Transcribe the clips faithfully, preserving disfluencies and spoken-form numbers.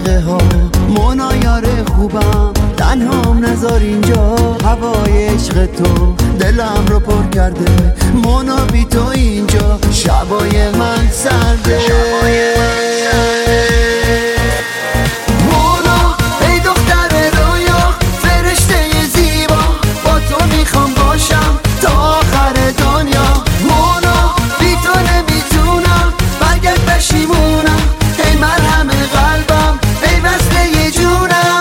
دقیقه ها مونا یاره خوبم تنهام نذار اینجا، هوای عشق تو دلم رو پر کرده، مونا بی تو اینجا شبای من سرده. مونا ای دختر رویا فرشته زیبا، با تو میخوام باشم تا آخر دنیا. مونا بی تو نمیتونم برگرد پشیمونم، ای مرهم قلبم ای وصله جونم.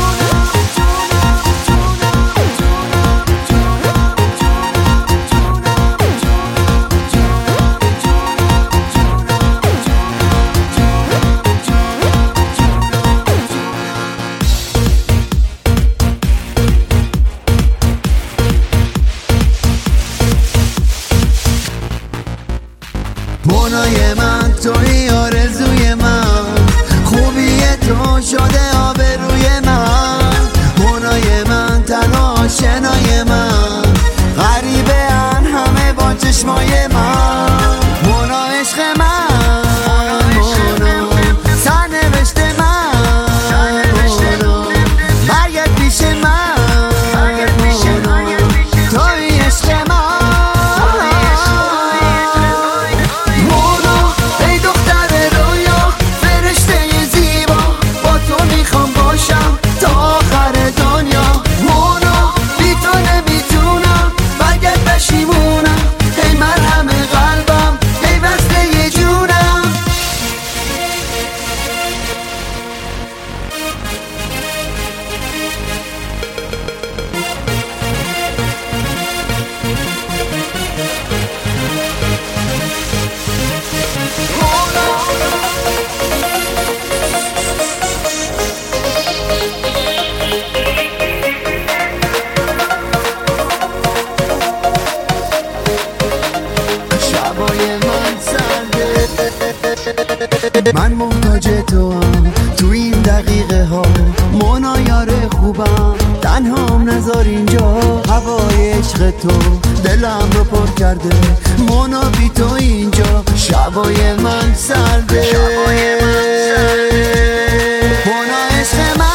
مونای من توی آرزوی من، خوبی تو شده آبروی من. مونای من تنها آشنای من، غریبه ان همه با چشمای من. مونا عشق من، مونا سرنوشت من، مونا برگرد پیش من، مونا توی عشق من. من محتاج تو هم تو این دقیقه ها، مونا یاره خوبم تنهام نذار اینجا، هوای عشق تو دلم رو پر کرده، مونا بی تو اینجا شبای من سرده. مونا عشق من